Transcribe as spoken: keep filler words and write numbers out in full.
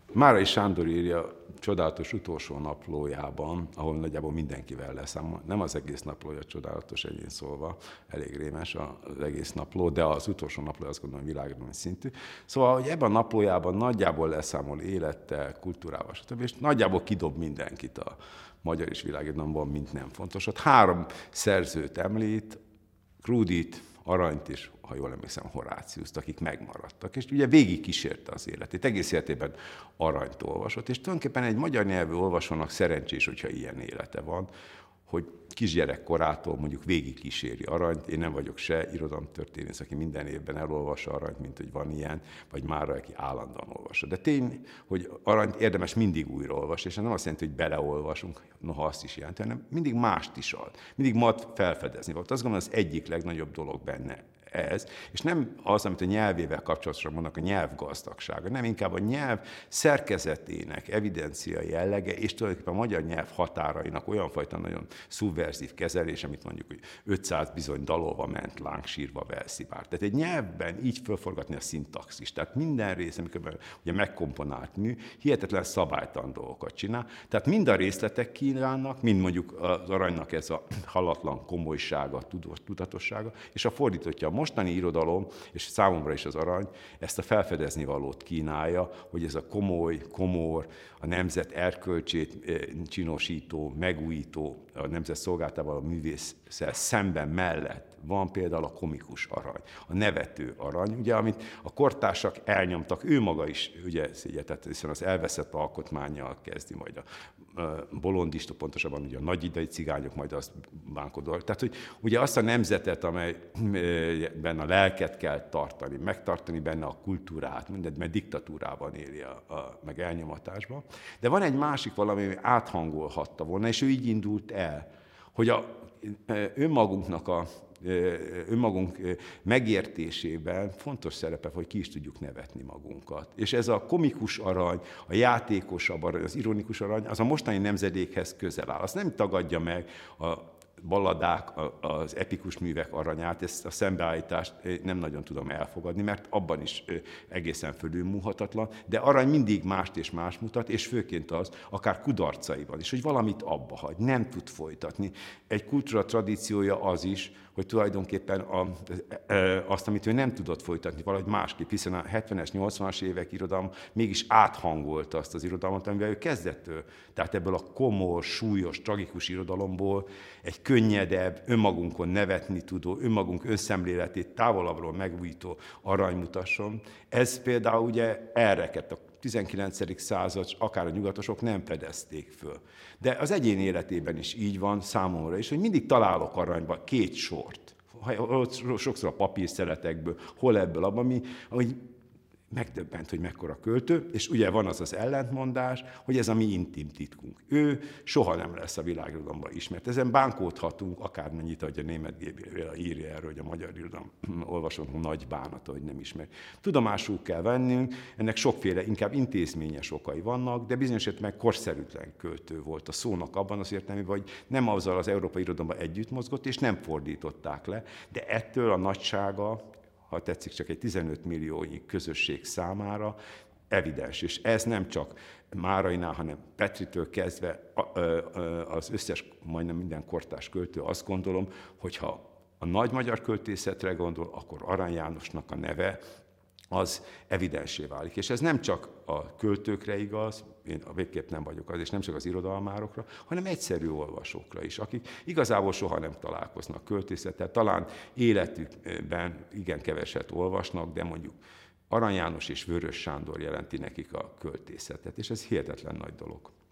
Márai Sándor írja csodálatos utolsó naplójában, ahol nagyjából mindenkivel leszámol. Nem az egész naplója csodálatos, egyén szólva, elég rémes az egész napló, de az utolsó naplója azt gondolom világban szintű. Szóval, hogy ebben a naplójában nagyjából leszámol élettel, kultúrával, stb. És nagyjából kidob mindenkit a magyar és világirodalomban, mint nem fontosat. Három szerzőt említ, Krúdit, Aranyt és, ha jól emlékszem, Horáciuszt, akik megmaradtak. És ugye végig kísérte az életét. Egész életében Aranyt olvasott. És tulajdonképpen egy magyar nyelvű olvasónak szerencsés, hogyha ilyen élete van, hogy kisgyerek korától mondjuk végig kíséri Aranyt. Én nem vagyok se irodalomtörténész, aki minden évben elolvassa Aranyt, mint hogy van ilyen, vagy Mára, aki állandóan olvassa. De tény, hogy Aranyt érdemes mindig újra olvasni, és ez nem azt jelenti, hogy beleolvasunk, noha azt is jelenti, hanem mindig mást is ad. Mindig mad felfedezni volt. Azt gondolom, az egyik legnagyobb dolog benne ez, és nem az, amit a nyelvével kapcsolatosan mondanak, a nyelvgazdagsága, nem inkább a nyelv szerkezetének evidencia jellege, és tulajdonképpen a magyar nyelv határainak olyan fajta nagyon szubverzív kezelés, amit mondjuk, hogy ötszáz bizony dalolva ment lángsírva velszipár. Tehát egy nyelvben így fölforgatni a szintaxis, tehát minden rész, amikor ugye megkomponált mű, hihetetlen szabálytalan dolgokat csinál, tehát mind a részletek kívánnak, mind mondjuk az Aranynak ez a halatlan komolysága, tudatossága, és a fordítottja, a mostani irodalom, és számomra is az Arany, ezt a felfedezni valót kínálja, hogy ez a komoly, komor, a nemzet erkölcsét csinosító, megújító, a nemzet szolgáltával a művésszel szemben mellett van például a komikus Arany, a nevető Arany, ugye, amit a kortársak elnyomtak, ő maga is ugye szégyetet, hiszen az elveszett alkotmánnyal kezdi majd a bolondista, pontosabban ugye a nagyidai cigányok, majd azt bánkodol. Tehát, hogy ugye azt a nemzetet, amelyben a lelket kell tartani, megtartani benne a kultúrát, mindent, mert diktatúrában éli, a, a, meg elnyomatásban. De van egy másik valami, ami áthangolhatta volna, és ő így indult el, hogy a, önmagunknak a önmagunk megértésében fontos szerepe, hogy ki is tudjuk nevetni magunkat. És ez a komikus arany, a játékosabb arany, az ironikus arany, az a mostani nemzedékhez közel áll. Azt nem tagadja meg a balladák, az epikus művek aranyát, ezt a szembeállítást nem nagyon tudom elfogadni, mert abban is egészen fölülmúlhatatlan, de Arany mindig mást és más mutat, és főként az, akár kudarcaiban is, hogy valamit abba hagy, nem tud folytatni. Egy kultúra tradíciója az is, hogy tulajdonképpen a, azt, amit ő nem tudott folytatni, valahogy másképp, hiszen a hetvenes, nyolcvanas évek irodalom mégis áthangolta azt az irodalmat, amivel ő kezdettől. Tehát ebből a komor, súlyos, tragikus irodalomból egy könnyedebb, önmagunkon nevetni tudó, önmagunk önszemléletét távolabbról megújító Arany mutasson. Ez például ugye elrekedt a tizenkilencedik század, akár a nyugatosok nem fedezték föl. De az egyén életében is így van számomra is, hogy mindig találok Aranyban két sort. Sokszor a papírszeletekből, hol ebből, abban, ami, hogy megdöbbent, hogy mekkora költő, és ugye van az az ellentmondás, hogy ez a mi intim titkunk. Ő soha nem lesz a világirodalomban ismert. Ezen bánkódhatunk, akármennyit, ahogy a Németh Gabriella írja erről, hogy a magyar irodalom olvasónak nagy bánata, hogy nem ismer. Tudomásul kell vennünk, ennek sokféle, inkább intézményes okai vannak, de bizonyos esetben korszerűtlen költő volt a szónak abban az értelmében, hogy nem azzal az európai irodalomban együtt mozgott, és nem fordították le, de ettől a nagysága, ha tetszik, csak egy tizenöt milliónyi közösség számára evidens. És ez nem csak Márainál, hanem Petritől kezdve az összes, majdnem minden kortárs költő, azt gondolom, hogyha a nagy magyar költészetre gondol, akkor Arany Jánosnak a neve az evidensé válik. És ez nem csak a költőkre igaz, én végképp nem vagyok az, és nem csak az irodalmárokra, hanem egyszerű olvasókra is, akik igazából soha nem találkoznak költészettel, talán életükben igen keveset olvasnak, de mondjuk Arany János és Vörös Sándor jelenti nekik a költészetet, és ez hihetetlen nagy dolog.